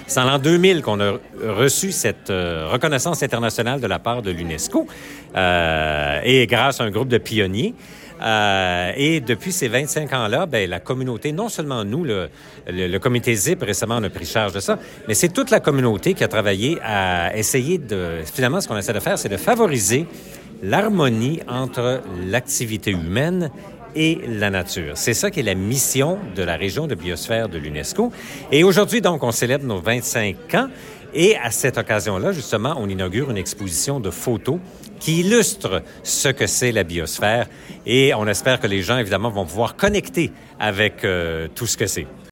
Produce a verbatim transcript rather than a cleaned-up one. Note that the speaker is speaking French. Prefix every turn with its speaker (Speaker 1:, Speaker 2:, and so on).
Speaker 1: C'est en l'an deux mille qu'on a reçu cette euh, reconnaissance internationale de la part de l'UNESCO euh, et grâce à un groupe de pionniers. Euh, et depuis ces vingt-cinq ans-là, ben, la communauté, non seulement nous, le, le, le comité ZIP, récemment, on a pris charge de ça, mais c'est toute la communauté qui a travaillé à essayer de... Finalement, ce qu'on essaie de faire, c'est de favoriser l'harmonie entre l'activité humaine et la nature. C'est ça qui est la mission de la région de biosphère de l'UNESCO. Et aujourd'hui, donc, on célèbre nos vingt-cinq ans. Et à cette occasion-là, justement, on inaugure une exposition de photos qui illustre ce que c'est la biosphère. Et on espère que les gens, évidemment, vont pouvoir connecter avec euh, tout ce que c'est.